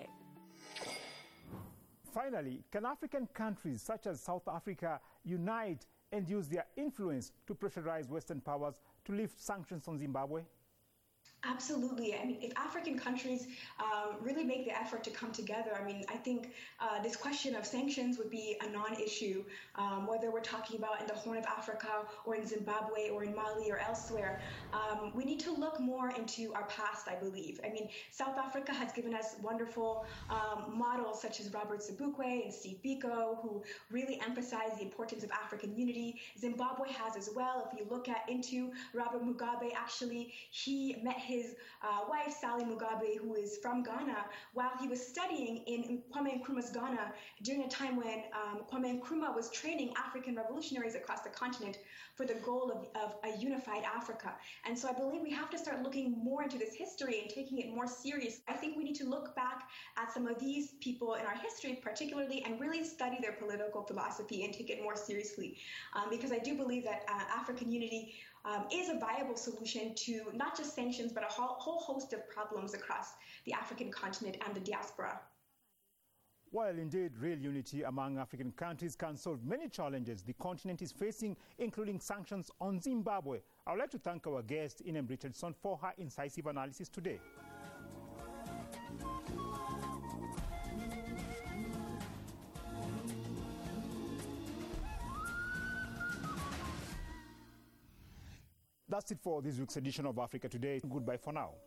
Speaker 18: Finally, can African countries such as South Africa unite and use their influence to pressurize Western powers to lift sanctions on Zimbabwe?
Speaker 7: Absolutely. I mean, if African countries um, really make the effort to come together, I mean, I think uh, this question of sanctions would be a non-issue, um, whether we're talking about in the Horn of Africa or in Zimbabwe or in Mali or elsewhere. Um, we need to look more into our past, I believe. I mean, South Africa has given us wonderful um, models such as Robert Sobukwe and Steve Biko, who really emphasize the importance of African unity. Zimbabwe has as well. If you look at into Robert Mugabe, actually, he met his uh, wife, Sally Mugabe, who is from Ghana, while he was studying in Kwame Nkrumah's Ghana during a time when um, Kwame Nkrumah was training African revolutionaries across the continent for the goal of, of a unified Africa. And so I believe we have to start looking more into this history and taking it more serious. I think we need to look back at some of these people in our history particularly and really study their political philosophy and take it more seriously. Um, because I do believe that uh, African unity Um, is a viable solution to not just sanctions, but a whole, whole host of problems across the African continent and the diaspora.
Speaker 18: While indeed real unity among African countries can solve many challenges the continent is facing, including sanctions on Zimbabwe, I would like to thank our guest, Inem Richardson, for her incisive analysis today. That's it for this week's edition of Africa Today. Goodbye for now.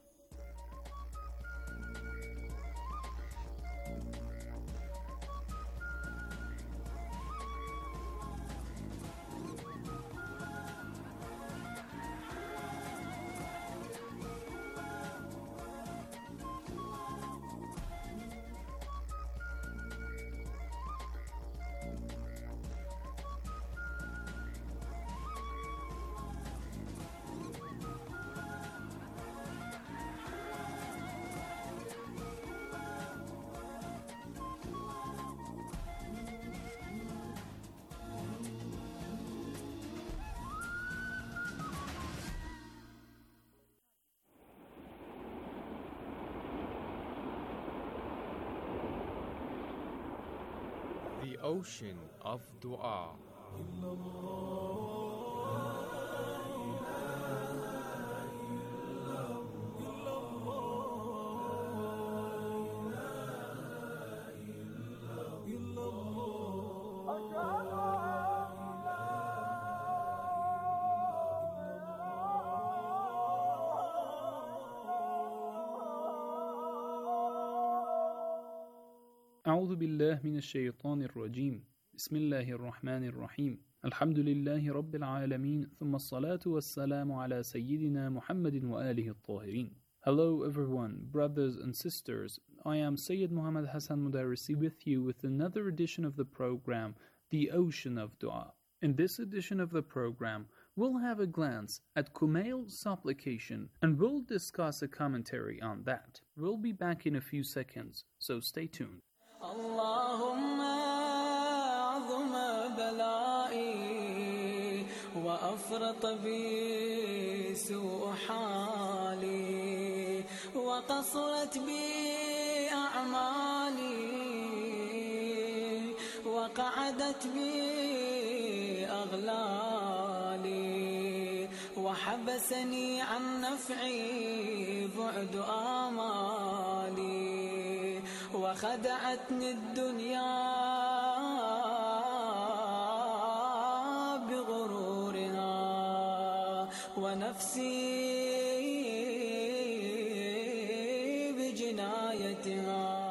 Speaker 9: The ocean of dua.
Speaker 10: أعوذ بالله من الشيطان الرجيم بسم الله الرحمن الرحيم الحمد لله رب العالمين ثم الصلاة والسلام على سيدنا محمد وآله الطاهرين. Hello everyone, brothers and sisters. I am Sayyid Muhammad Hassan Mudarrisi with you with another edition of the program, The Ocean of Dua. In this edition of the program, we'll have a glance at Kumail's supplication and we'll discuss a commentary on that. We'll be back in a few seconds, so stay tuned.
Speaker 24: اللهم
Speaker 12: عظم بلائي وأفرط بي سوء حالي وقصرت بي أعمالي وقعدت بي أغلالي وحبسني عن نفعي بعد آمالي وخدعتني الدنيا بغرورها ونفسي بجنايتها.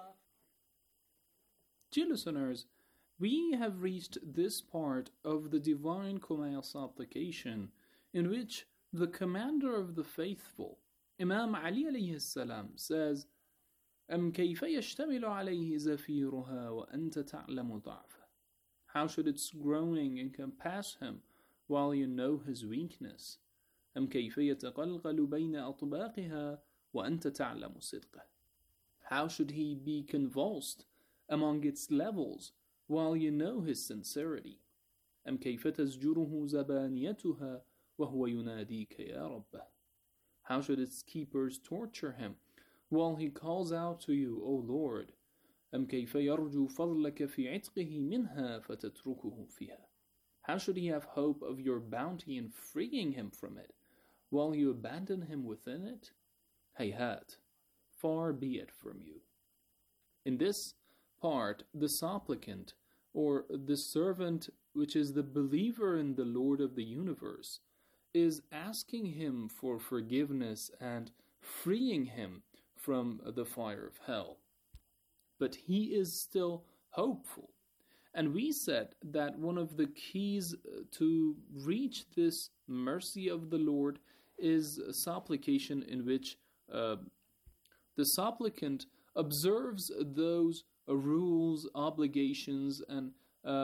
Speaker 10: Dear listeners, we have reached this part of the Divine Kumail supplication in which the commander of the faithful, Imam Ali alayhi salam, says, أَمْ كَيْفَ يَشْتَمِلُ عَلَيْهِ زَفِيرُهَا وَأَنْتَ تَعْلَمُ ضَعْفَهُ. How should its groaning encompass him while you know his weakness? أَمْ كَيْفَ يَتَقَلْقَلُ بَيْنَ أَطْبَاقِهَا وَأَنْتَ تَعْلَمُ صِدْقَهُ. How should he be convulsed among its levels while you know his sincerity? أَمْ كَيْفَ تَزْجُرُهُ زَبَانِيَتُهَا وَهُوَ يُنَادِيكَ يَا رَبَّهُ. How should its keepers torture him while he calls out to you, O Lord? أَمْ كَيْفَ يَرْجُو فَضْلَكَ فِي عِتْقِهِ مِنْهَا فَتَتْرُكُهُ فِيهَا. How should he have hope of your bounty in freeing him from it while you abandon him within it? Hayhat, far be it from you. In this part, the supplicant, or the servant which is the believer in the Lord of the universe, is asking him for forgiveness and freeing him from the fire of hell. But he is still hopeful. And we said that one of the keys to reach this mercy of the Lord is a supplication in which uh, the supplicant observes those uh, rules, obligations, and uh,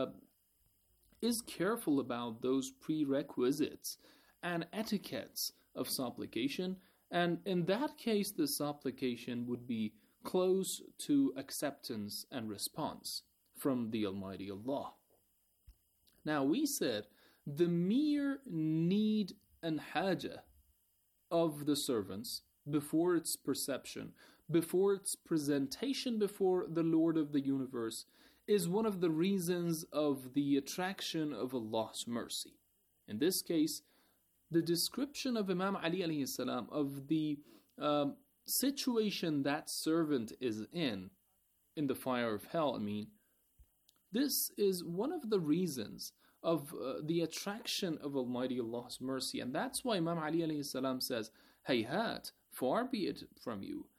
Speaker 10: is careful about those prerequisites and etiquettes of supplication. And in that case, the supplication would be close to acceptance and response from the Almighty Allah. Now, we said the mere need and haja of the servants before its perception, before its presentation before the Lord of the universe, is one of the reasons of the attraction of Allah's mercy. In this case, the description of Imam Ali alayhi salam of the um, situation that servant is in, in the fire of hell, I mean, this is one of the reasons of uh, the attraction of Almighty Allah's mercy. And that's why Imam Ali alayhi salam says, Hayhat, far be it from you.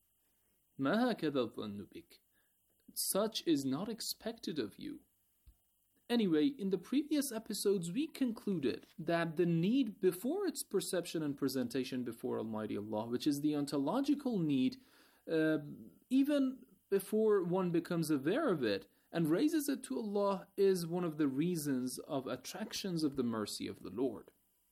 Speaker 10: Ma hakadha dhannu bik. Such is not expected of you. Anyway, in the previous episodes, we concluded that the need before its perception and presentation before Almighty Allah, which is the ontological need, uh, even before one becomes aware of it and raises it to Allah, is one of the reasons of attractions of the mercy of the Lord.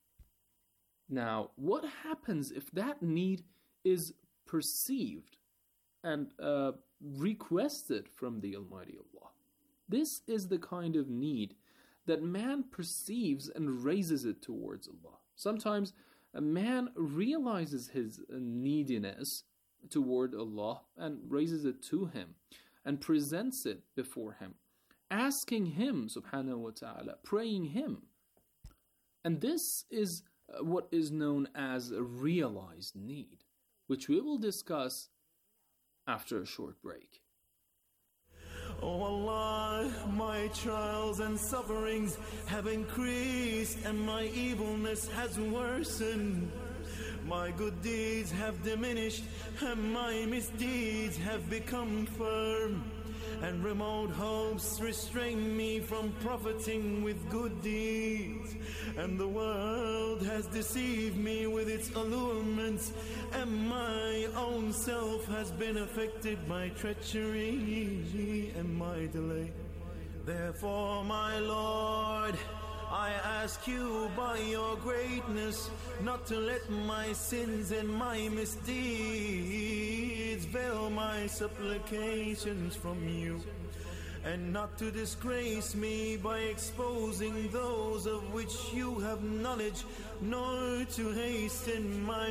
Speaker 10: Now, what happens if that need is perceived and uh, requested from the Almighty Allah? This is the kind of need that man perceives and raises it towards Allah. Sometimes a man realizes his neediness toward Allah and raises it to Him and presents it before Him, asking Him, subhanahu wa ta'ala, praying Him. And this is what is known as a realized need, which we will discuss after a short break.
Speaker 13: Oh Allah, my trials and sufferings have increased and my evilness has worsened. My good deeds have diminished and my misdeeds have become firm. And remote hopes restrain me from profiting with good deeds. And the world has deceived me with its allurements, and my own self has been affected by treachery and my delay. Therefore, my Lord, I ask you by your greatness not to let my sins and my misdeeds veil my supplications from you. and not to disgrace me by exposing those of which you have knowledge, nor to hasten my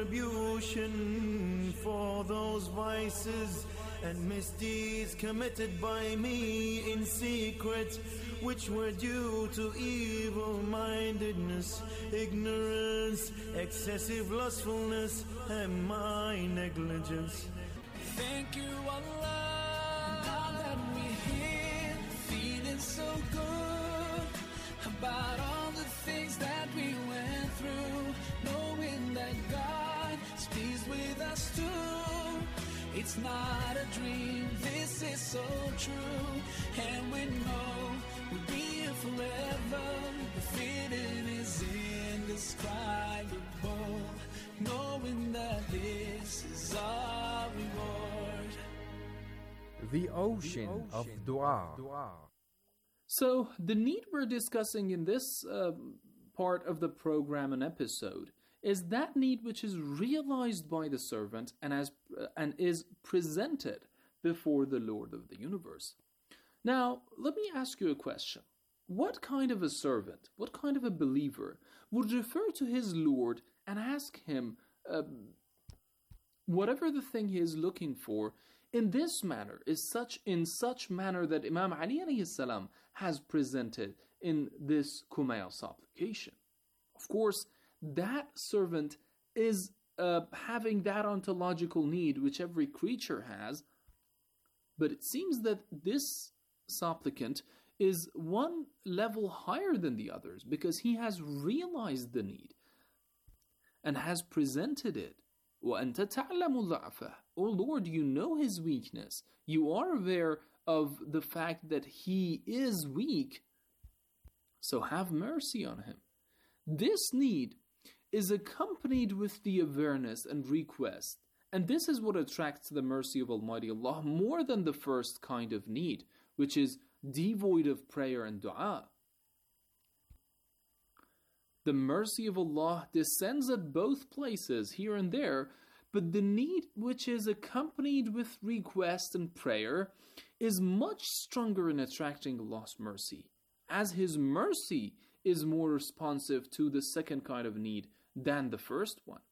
Speaker 13: retribution for those vices and misdeeds committed by me in secret, which were due to evil-mindedness, ignorance, excessive lustfulness, and my negligence.
Speaker 12: Thank you, Allah, now that we're here, feeling so good about all the things that we went through, knowing that God is pleased with us too. It's not a dream, this is so true, and we know we'll be here forever. The feeling is indescribable, knowing that this is our reward.
Speaker 9: The ocean of dua.
Speaker 10: So, the need we're discussing in this uh, part of the program and episode is that need which is realized by the servant and, as, uh, and is presented before the Lord of the universe. Now, let me ask you a question. What kind of a servant, what kind of a believer would refer to his Lord and ask him uh, whatever the thing he is looking for in this manner, is such in such manner that Imam Ali alayhi salam has presented in this Kumail supplication? Of course, that servant is uh, having that ontological need which every creature has, but it seems that this supplicant is one level higher than the others because he has realized the need and has presented it. وَأَنْتَ تَعْلَمُ ضَعْفَهُ. Oh Lord, you know his weakness. You are aware of the fact that he is weak. So have mercy on him. This need is accompanied with the awareness and request. And this is what attracts the mercy of Almighty Allah more than the first kind of need, which is devoid of prayer and dua. The mercy of Allah descends at both places, here and there, but the need which is accompanied with request and prayer is much stronger in attracting Allah's mercy, as His mercy is more responsive to the second kind of need than the first one.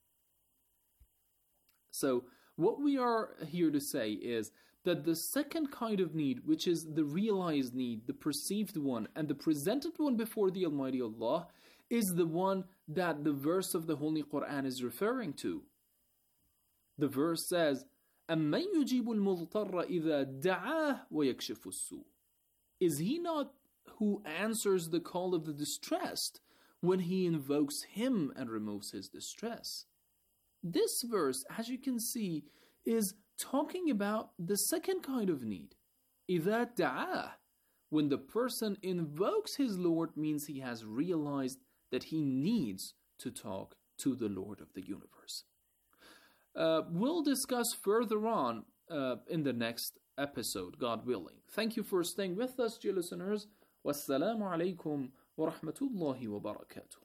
Speaker 10: So, what we are here to say is that the second kind of need, which is the realized need, the perceived one, and the presented one before the Almighty Allah, is the one that the verse of the Holy Quran is referring to. The verse says, أَمَّنْ يُجِيبُ الْمُضْطَرَّ إِذَا دَعَاهُ وَيَكْشِفُ السُّوءَ. Is he not who answers the call of the distressed when he invokes him and removes his distress? This verse, as you can see, is talking about the second kind of need. إِذَا دَعَاهُ. When the person invokes his Lord, means he has realized that he needs to talk to the Lord of the universe. Uh, we'll discuss further on uh, in the next episode, God willing. Thank you for staying with us, dear listeners. Wassalamu alaikum wa rahmatullahi wa barakatuh.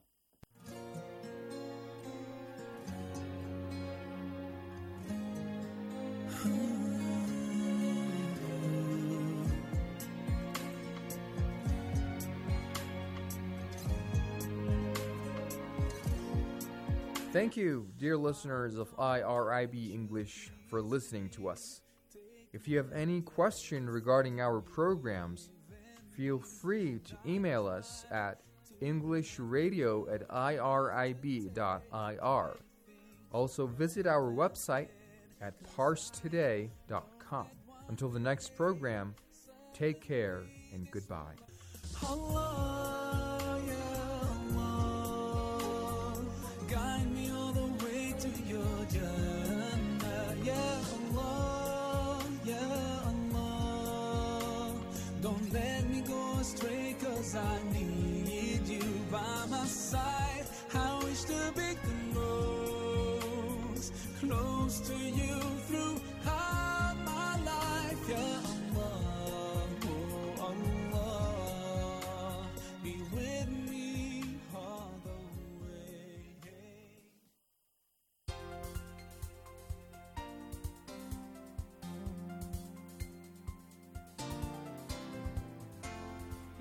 Speaker 9: Thank you, dear listeners of I R I B English, for listening to us. If you have any question regarding our programs, feel free to email us at englishradio at irib dot I R. Also visit our website at parse today dot com. Until the next program, take care and goodbye.
Speaker 12: Allah, ya Allah, guide me all the way to your Jannah. Ya Allah, ya Allah, don't let me go astray, 'cause I need you by my side. I wish to be close, close to you through all my life. Ya Allah, oh Allah, be with me all the way.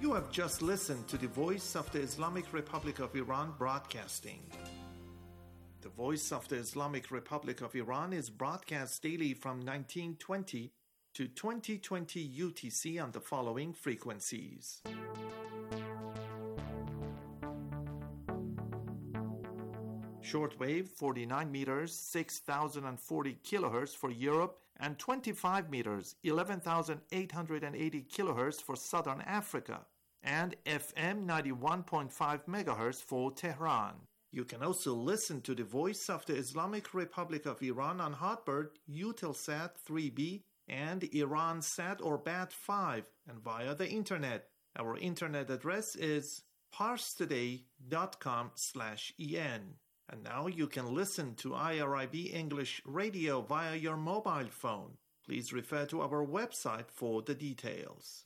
Speaker 14: You have just listened to the Voice of the Islamic Republic of Iran broadcasting. The Voice of the Islamic Republic of Iran is broadcast daily from nineteen twenty to twenty twenty U T C on the following frequencies. Shortwave forty-nine meters, six thousand forty kilohertz for Europe, and twenty-five meters, eleven thousand eight hundred eighty kilohertz for Southern Africa, and F M ninety-one point five megahertz for Tehran. You can also listen to the Voice of the Islamic Republic of Iran on Hotbird, Eutelsat three B, and IranSat or B A T five, and via the internet. Our internet address is parstoday.com slash en. And now you can listen to I R I B English Radio via your mobile phone. Please refer to our website for the details.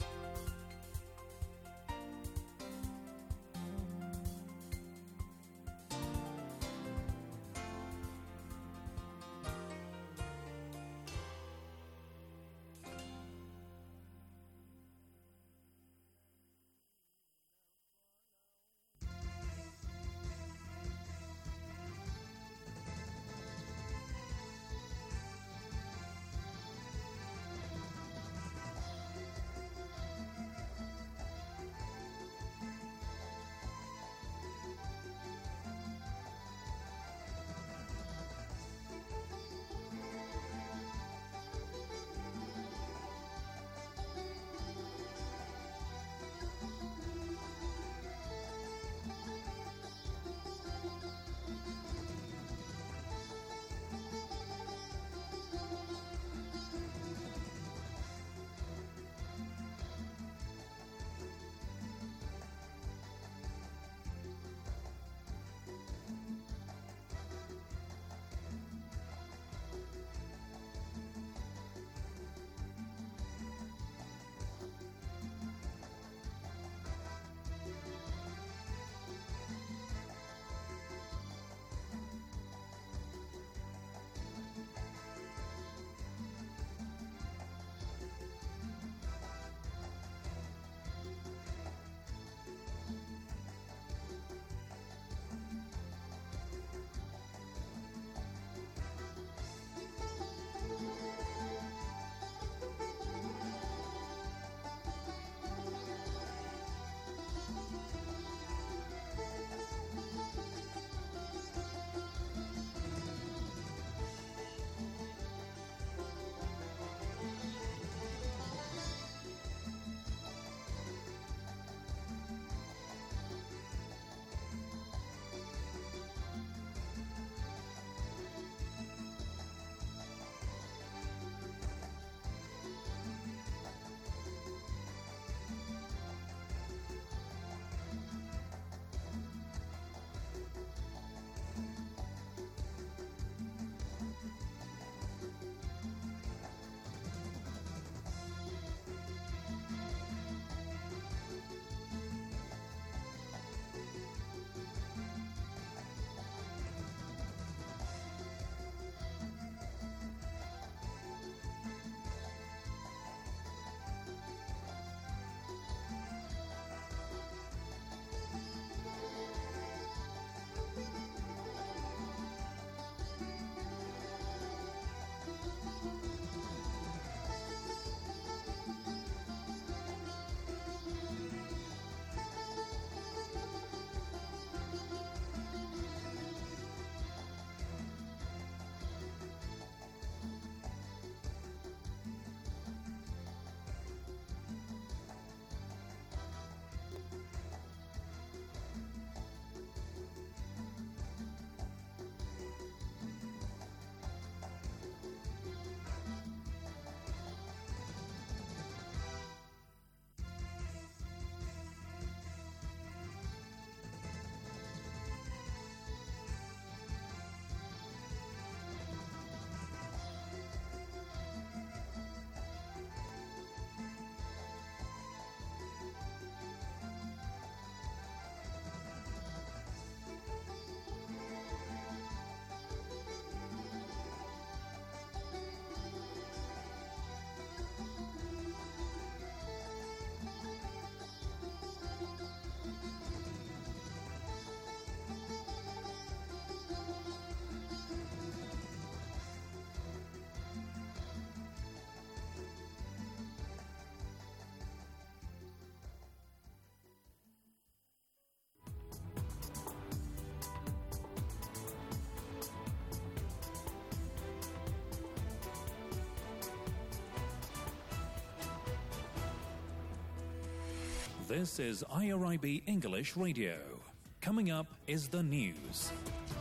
Speaker 1: This is I R I B English Radio. Coming up is the news.